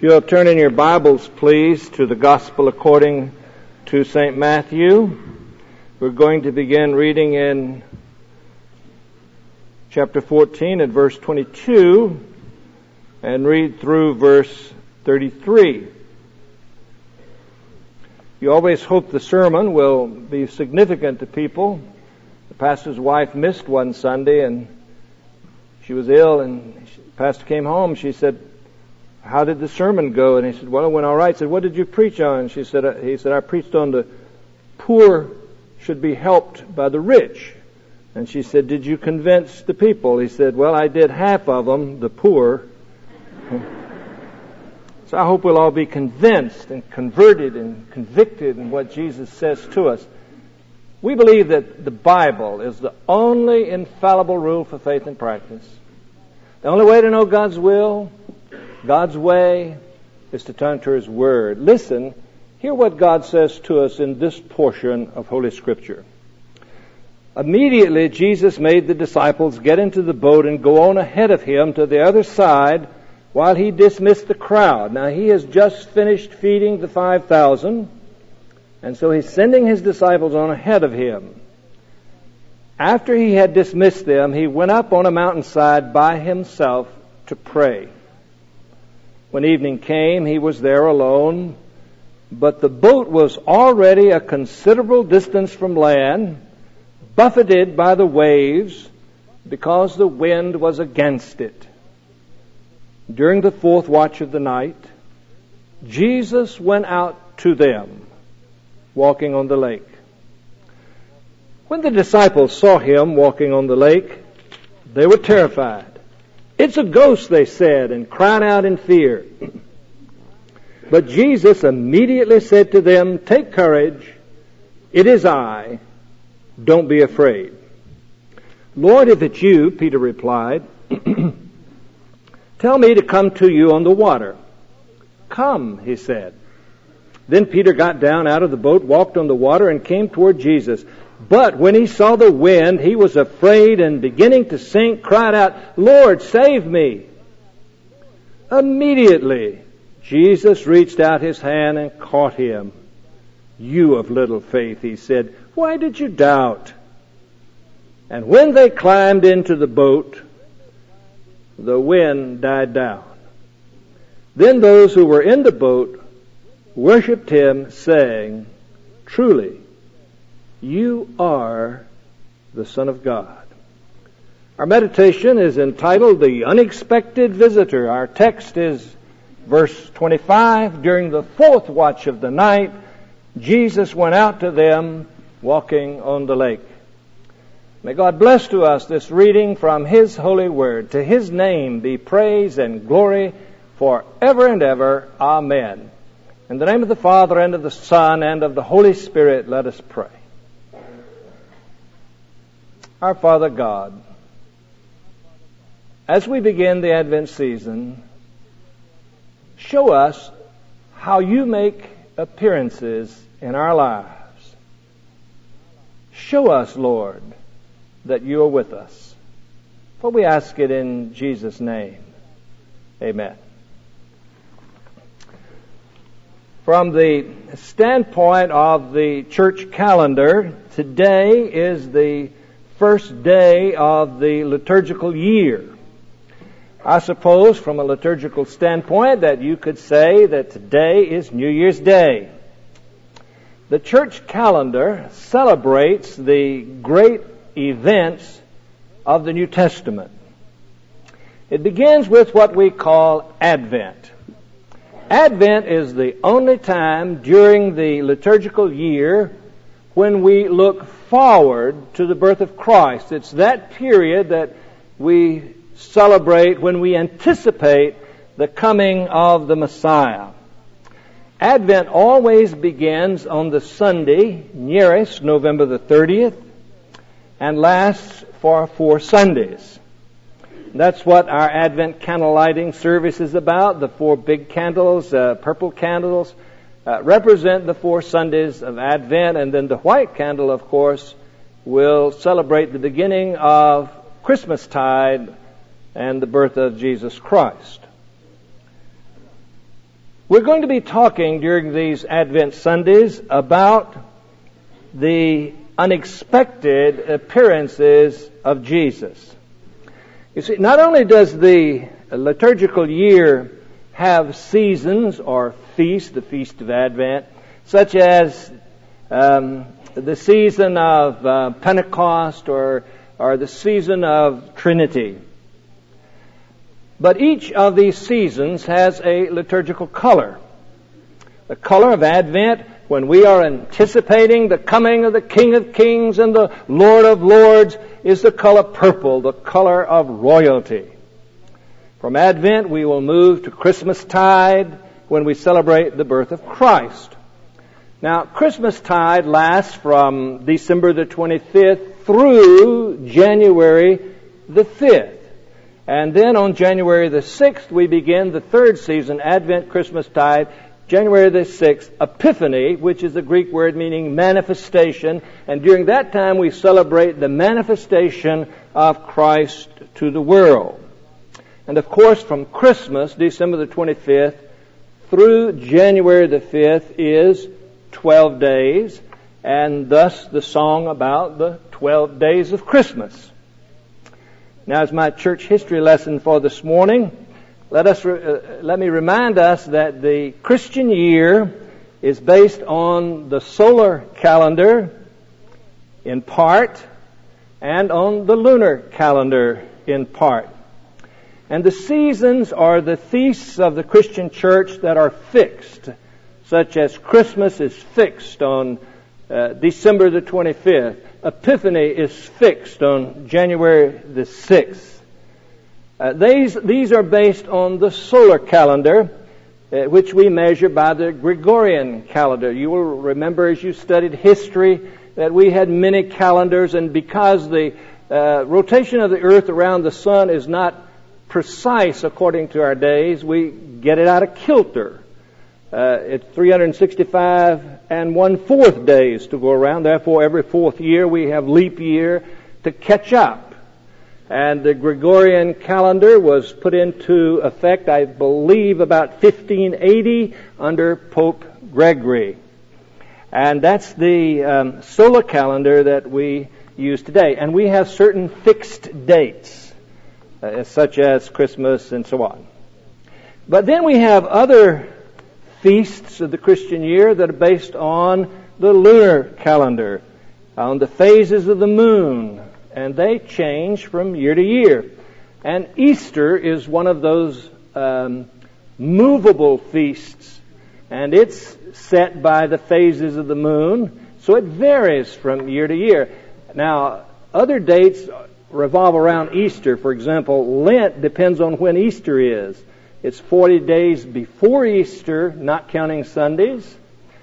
If you'll turn in your Bibles, please, to the Gospel according to St. Matthew. We're going to begin reading in chapter 14 at verse 22 and read through verse 33. You always hope the sermon will be significant to people. The pastor's wife missed one Sunday and she was ill, and the pastor came home. She said, "How did the sermon go?" And he said, "Well, it went all right." He said, "What did you preach on?" He said, "I preached on the poor should be helped by the rich." And she said, "Did you convince the people?" He said, "Well, I did half of them, the poor." So I hope we'll all be convinced and converted and convicted in what Jesus says to us. We believe that the Bible is the only infallible rule for faith and practice. The only way to know God's will, God's way, is to turn to His Word. Listen, hear what God says to us in this portion of Holy Scripture. Immediately Jesus made the disciples get into the boat and go on ahead of Him to the other side while He dismissed the crowd. Now He has just finished feeding the 5,000, and so He's sending His disciples on ahead of Him. After He had dismissed them, He went up on a mountainside by Himself to pray. When evening came, He was there alone, but the boat was already a considerable distance from land, buffeted by the waves, because the wind was against it. During the fourth watch of the night, Jesus went out to them, walking on the lake. When the disciples saw Him walking on the lake, they were terrified. "It's a ghost," they said, and cried out in fear. But Jesus immediately said to them, "Take courage, it is I, don't be afraid." "Lord, if it's you," Peter replied, "tell me to come to you on the water." "Come," he said. Then Peter got down out of the boat, walked on the water, and came toward Jesus. But when he saw the wind, he was afraid, and beginning to sink, cried out, "Lord, save me!" Immediately, Jesus reached out His hand and caught him. "You of little faith," He said, "why did you doubt?" And when they climbed into the boat, the wind died down. Then those who were in the boat worshipped Him, saying, "Truly, You are the Son of God." Our meditation is entitled "The Unexpected Visitor." Our text is verse 25. During the fourth watch of the night, Jesus went out to them walking on the lake. May God bless to us this reading from His holy word. To His name be praise and glory forever and ever. Amen. In the name of the Father, and of the Son, and of the Holy Spirit, let us pray. Our Father God, as we begin the Advent season, show us how You make appearances in our lives. Show us, Lord, that You are with us. For we ask it in Jesus' name. Amen. From the standpoint of the church calendar, today is the first day of the liturgical year. I suppose from a liturgical standpoint that you could say that today is New Year's Day. The church calendar celebrates the great events of the New Testament. It begins with what we call Advent. Advent is the only time during the liturgical year when we look forward to the birth of Christ. It's that period that we celebrate when we anticipate the coming of the Messiah. Advent always begins on the Sunday nearest November the 30th and lasts for 4 Sundays. That's what our Advent candle lighting service is about. The 4 big candles, purple candles, represent the 4 Sundays of Advent, and then the white candle, of course, will celebrate the beginning of Christmastide and the birth of Jesus Christ. We're going to be talking during these Advent Sundays about the unexpected appearances of Jesus. You see, not only does the liturgical year have seasons or feasts, the Feast of Advent, such as the season of Pentecost or the season of Trinity. But each of these seasons has a liturgical color. The color of Advent, when we are anticipating the coming of the King of Kings and the Lord of Lords, is the color purple, the color of royalty. From Advent, we will move to Christmastide, when we celebrate the birth of Christ. Now, Christmastide lasts from December the 25th through January the 5th. And then on January the 6th, we begin the third season, Advent, Christmastide, January the 6th, Epiphany, which is the Greek word meaning manifestation. And during that time, we celebrate the manifestation of Christ to the world. And of course, from Christmas, December the 25th, through January the 5th is 12 days, and thus the song about the 12 days of Christmas. Now, as my church history lesson for this morning, let me remind us that the Christian year is based on the solar calendar in part and on the lunar calendar in part. And the seasons are the feasts of the Christian church that are fixed, such as Christmas is fixed on December the 25th. Epiphany is fixed on January the 6th. These are based on the solar calendar, which we measure by the Gregorian calendar. You will remember as you studied history that we had many calendars, and because the rotation of the earth around the sun is not precise according to our days, we get it out of kilter. It's 365 and 1/4 days to go around. Therefore, every fourth year we have leap year to catch up. And the Gregorian calendar was put into effect, I believe, about 1580 under Pope Gregory. And that's the solar calendar that we use today. And we have certain fixed dates, such as Christmas and so on. But then we have other feasts of the Christian year that are based on the lunar calendar, on the phases of the moon, and they change from year to year. And Easter is one of those movable feasts, and it's set by the phases of the moon, so it varies from year to year. Now, other dates revolve around Easter. For example, Lent depends on when Easter is. It's 40 days before Easter, not counting Sundays,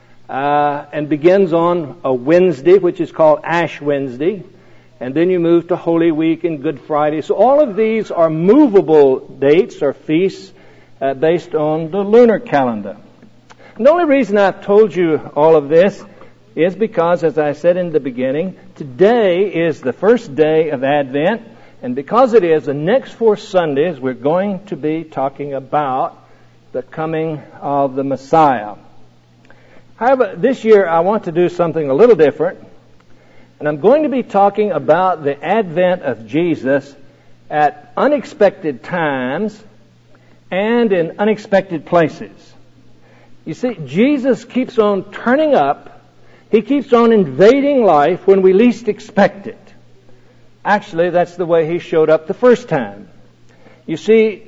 and begins on a Wednesday, which is called Ash Wednesday, and then you move to Holy Week and Good Friday. So all of these are movable dates or feasts based on the lunar calendar. And the only reason I've told you all of this is because, as I said in the beginning, today is the first day of Advent. And because it is, the next 4 Sundays, we're going to be talking about the coming of the Messiah. However, this year I want to do something a little different. And I'm going to be talking about the advent of Jesus at unexpected times and in unexpected places. You see, Jesus keeps on turning up. He keeps on invading life when we least expect it. Actually, that's the way He showed up the first time. You see,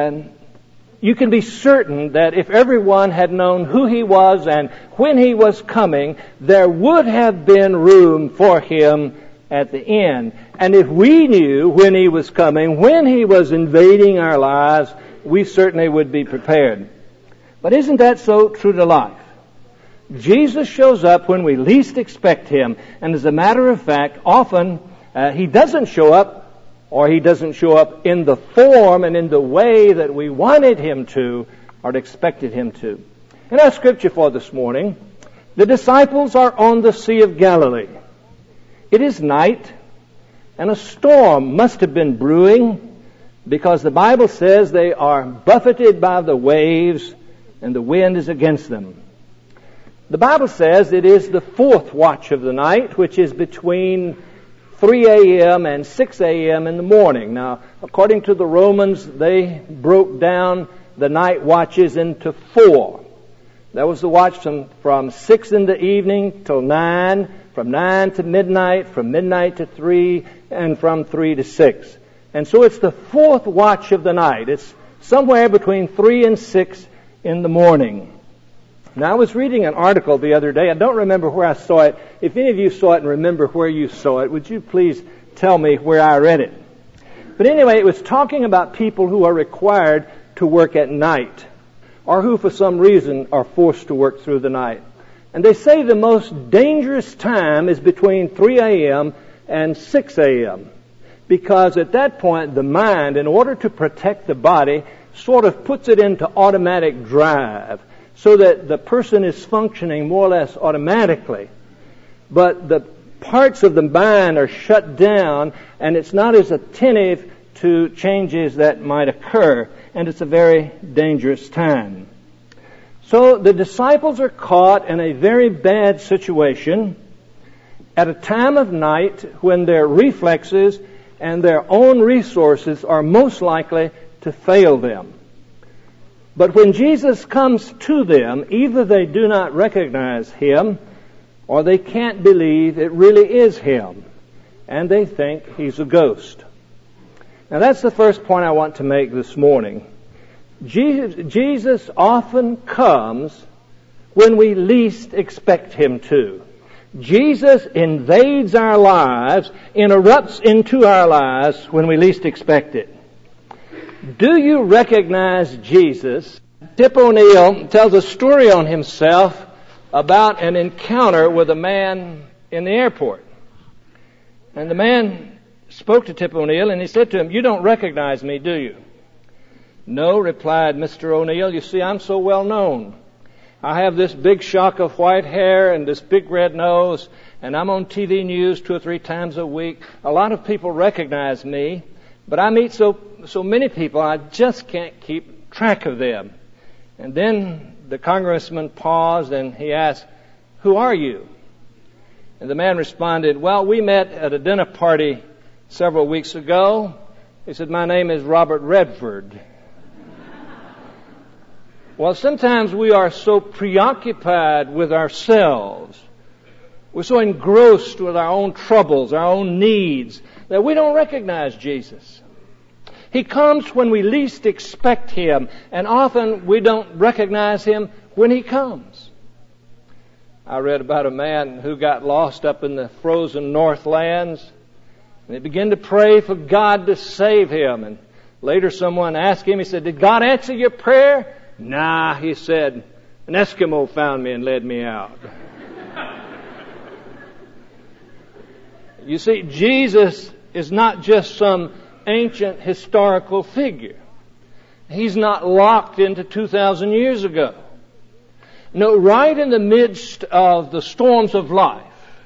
you can be certain that if everyone had known who He was and when He was coming, there would have been room for Him at the end. And if we knew when He was coming, when He was invading our lives, we certainly would be prepared. But isn't that so true to life? Jesus shows up when we least expect Him. And as a matter of fact, often He doesn't show up, or He doesn't show up in the form and in the way that we wanted Him to or expected Him to. In our scripture for this morning, the disciples are on the Sea of Galilee. It is night, and a storm must have been brewing, because the Bible says they are buffeted by the waves and the wind is against them. The Bible says it is the fourth watch of the night, which is between 3 a.m. and 6 a.m. in the morning. Now, according to the Romans, they broke down the night watches into 4. That was the watch from 6 in the evening till 9, from 9 to midnight, from midnight to 3, and from 3 to 6. And so it's the fourth watch of the night. It's somewhere between 3 and 6 in the morning. Now, I was reading an article the other day. I don't remember where I saw it. If any of you saw it and remember where you saw it, would you please tell me where I read it? But anyway, it was talking about people who are required to work at night, or who for some reason are forced to work through the night. And they say the most dangerous time is between 3 a.m. and 6 a.m. because at that point the mind, in order to protect the body, sort of puts it into automatic drive, so that the person is functioning more or less automatically. But the parts of the mind are shut down, and it's not as attentive to changes that might occur, and it's a very dangerous time. So the disciples are caught in a very bad situation at a time of night when their reflexes and their own resources are most likely to fail them. But when Jesus comes to them, either they do not recognize Him, or they can't believe it really is Him, and they think He's a ghost. Now that's the first point I want to make this morning. Jesus often comes when we least expect Him to. Jesus invades our lives, interrupts into our lives when we least expect it. Do you recognize Jesus? Tip O'Neill tells a story on himself about an encounter with a man in the airport. And the man spoke to Tip O'Neill and he said to him, "You don't recognize me, do you?" "No," replied Mr. O'Neill. "You see, I'm so well known. I have this big shock of white hair and this big red nose, and I'm on TV news 2 or 3 times a week. A lot of people recognize me, but I meet so many people, I just can't keep track of them." And then the congressman paused and he asked, "Who are you?" And the man responded, "Well, we met at a dinner party several weeks ago." He said, "My name is Robert Redford." Well, sometimes we are so preoccupied with ourselves, we're so engrossed with our own troubles, our own needs, that we don't recognize Jesus. He comes when we least expect Him, and often we don't recognize Him when He comes. I read about a man who got lost up in the frozen Northlands, and he began to pray for God to save him. And later someone asked him, he said, "Did God answer your prayer?" "Nah," he said, "an Eskimo found me and led me out." You see, Jesus is not just some ancient historical figure. He's not locked into 2,000 years ago. No, right in the midst of the storms of life,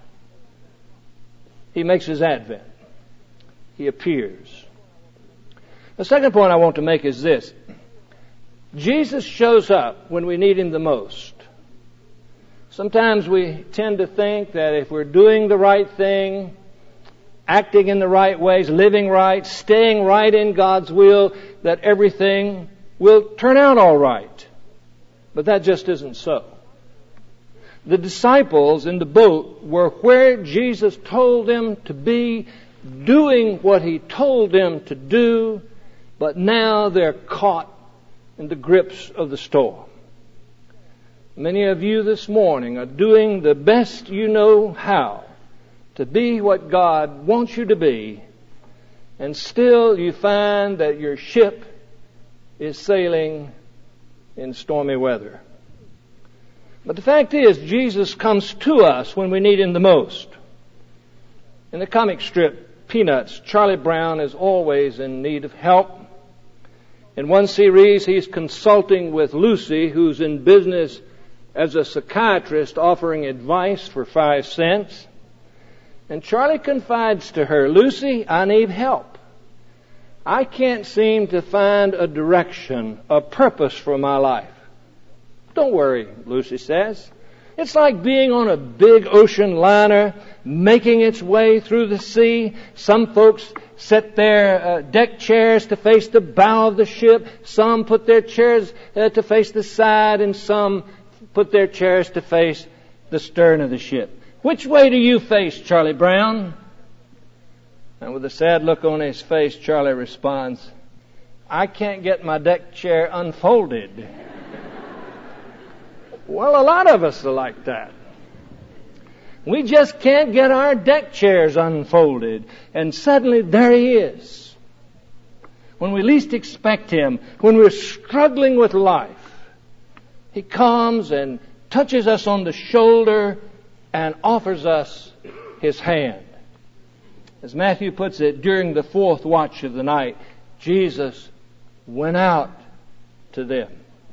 He makes His advent. He appears. The second point I want to make is this. Jesus shows up when we need Him the most. Sometimes we tend to think that if we're doing the right thing, acting in the right ways, living right, staying right in God's will, that everything will turn out all right. But that just isn't so. The disciples in the boat were where Jesus told them to be, doing what He told them to do, but now they're caught in the grips of the storm. Many of you this morning are doing the best you know how to be what God wants you to be, and still you find that your ship is sailing in stormy weather. But the fact is, Jesus comes to us when we need Him the most. In the comic strip Peanuts, Charlie Brown is always in need of help. In one series, he's consulting with Lucy, who's in business as a psychiatrist offering advice for 5 cents. And Charlie confides to her, "Lucy, I need help. I can't seem to find a direction, a purpose for my life. Don't worry, Lucy says. It's like being on a big ocean liner making its way through the sea. Some folks set their deck chairs to face the bow of the ship. Some put their chairs to face the side, and some put their chairs to face the stern of the ship. Which way do you face, Charlie Brown? And with a sad look on his face, Charlie responds, I can't get my deck chair unfolded. Well, a lot of us are like that. We just can't get our deck chairs unfolded. And suddenly there He is. When we least expect Him, when we're struggling with life, He comes and touches us on the shoulder and offers us His hand. As Matthew puts it, during the fourth watch of the night, Jesus went out to them.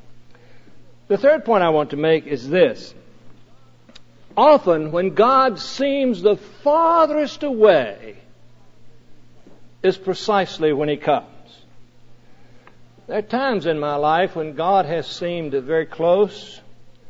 The third point I want to make is this. Often when God seems the farthest away is precisely when He comes. There are times in my life when God has seemed very close.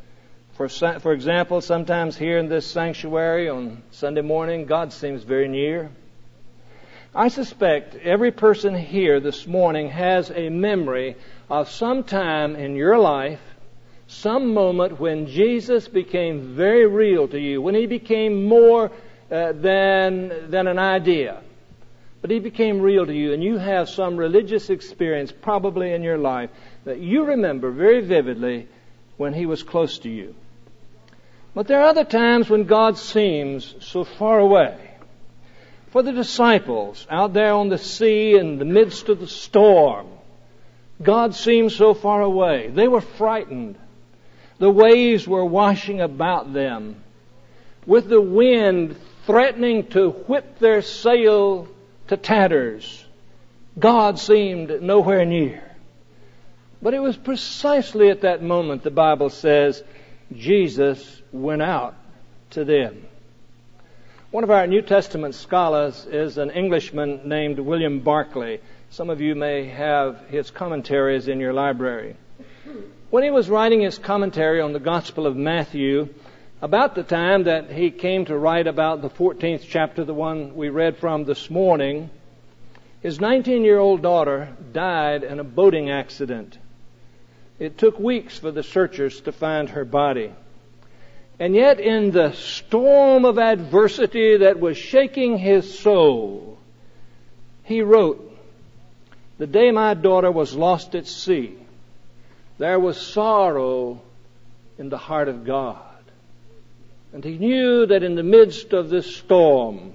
For example, sometimes here in this sanctuary on Sunday morning, God seems very near. I suspect every person here this morning has a memory of some time in your life, some moment when Jesus became very real to you, when He became more than an idea. But He became real to you, and you have some religious experience probably in your life that you remember very vividly when He was close to you. But there are other times when God seems so far away. For the disciples out there on the sea in the midst of the storm, God seemed so far away. They were frightened. The waves were washing about them, with the wind threatening to whip their sail to tatters. God seemed nowhere near. But it was precisely at that moment, the Bible says, Jesus went out to them. One of our New Testament scholars is an Englishman named William Barclay. Some of you may have his commentaries in your library. When he was writing his commentary on the Gospel of Matthew, about the time that he came to write about the 14th chapter, the one we read from this morning, his 19-year-old daughter died in a boating accident. It took weeks for the searchers to find her body. And yet in the storm of adversity that was shaking his soul, he wrote, "The day my daughter was lost at sea, there was sorrow in the heart of God." And he knew that in the midst of this storm,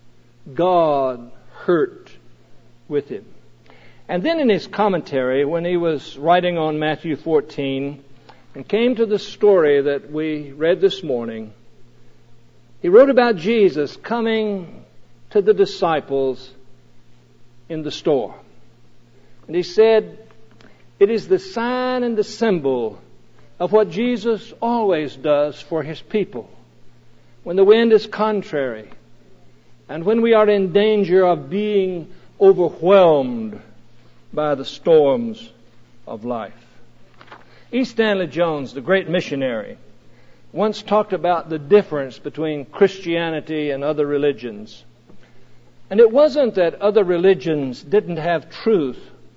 God hurt with him. And then in his commentary, when he was writing on Matthew 14, and came to the story that we read this morning, he wrote about Jesus coming to the disciples in the storm. And he said, it is the sign and the symbol of what Jesus always does for His people. When the wind is contrary, and when we are in danger of being overwhelmed by the storms of life. E. Stanley Jones, the great missionary, once talked about the difference between Christianity and other religions. And it wasn't that other religions didn't have truth.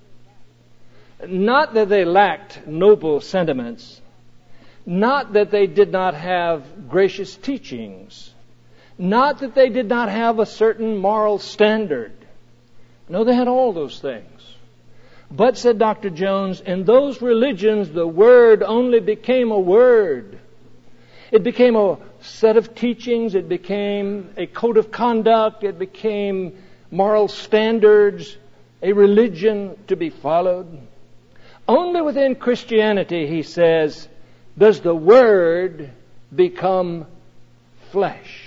Not that they lacked noble sentiments. Not that they did not have gracious teachings. Not that they did not have a certain moral standard. No, they had all those things. But, said Dr. Jones, in those religions the word only became a word. It became a set of teachings. It became a code of conduct. It became moral standards, a religion to be followed. Only within Christianity, he says, does the Word become flesh.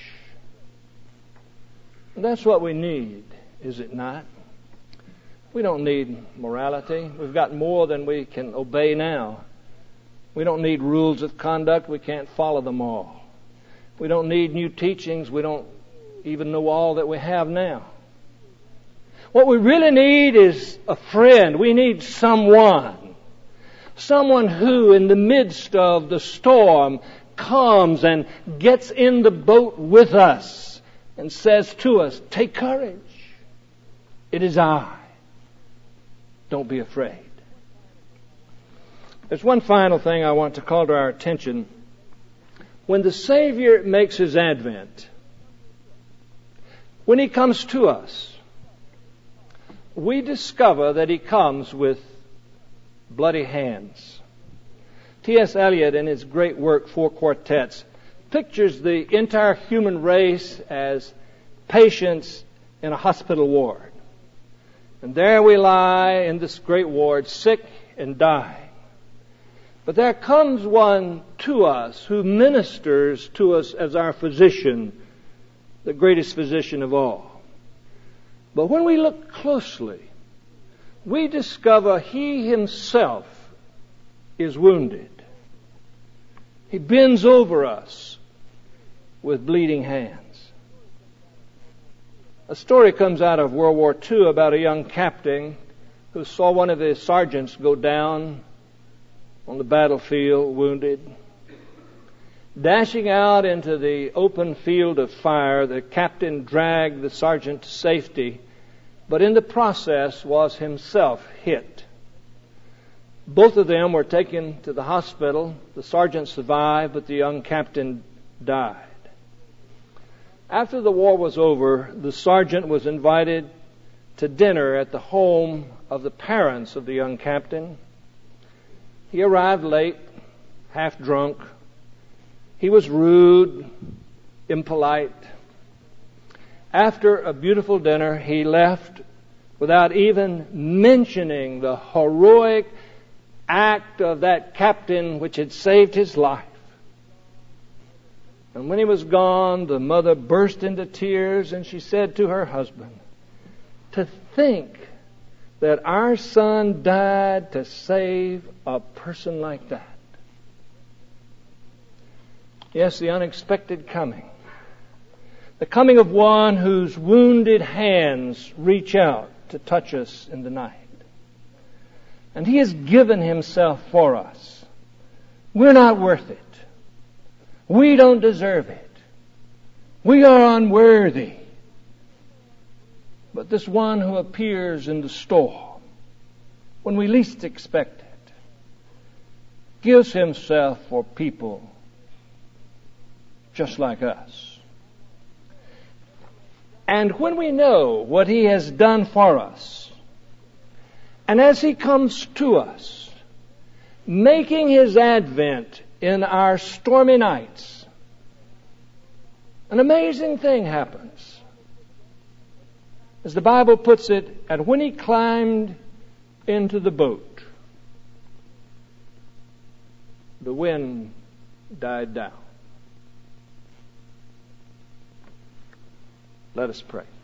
And that's what we need, is it not? We don't need morality. We've got more than we can obey now. We don't need rules of conduct. We can't follow them all. We don't need new teachings. We don't even know all that we have now. What we really need is a friend. We need someone Someone who, in the midst of the storm, comes and gets in the boat with us and says to us, "Take courage. It is I. Don't be afraid." There's one final thing I want to call to our attention. When the Savior makes His advent, when He comes to us, we discover that He comes with bloody hands. T.S. Eliot, in his great work, Four Quartets, pictures the entire human race as patients in a hospital ward. And there we lie in this great ward, sick and dying. But there comes one to us who ministers to us as our physician, the greatest physician of all. But when we look closely, we discover He Himself is wounded. He bends over us with bleeding hands. A story comes out of World War II about a young captain who saw one of his sergeants go down on the battlefield, wounded. Dashing out into the open field of fire, the captain dragged the sergeant to safety, but in the process was himself hit. Both of them were taken to the hospital. The sergeant survived, but the young captain died. After the war was over, the sergeant was invited to dinner at the home of the parents of the young captain. He arrived late, half drunk. He was rude, impolite. After a beautiful dinner, he left without even mentioning the heroic act of that captain which had saved his life. And when he was gone, the mother burst into tears and she said to her husband, "To think that our son died to save a person like that." Yes, the unexpected coming. The coming of one whose wounded hands reach out to touch us in the night. And He has given Himself for us. We're not worth it. We don't deserve it. We are unworthy. But this one who appears in the storm, when we least expect it, gives Himself for people just like us. And when we know what He has done for us, and as He comes to us, making His advent in our stormy nights, an amazing thing happens. As the Bible puts it, and when He climbed into the boat, the wind died down. Let us pray.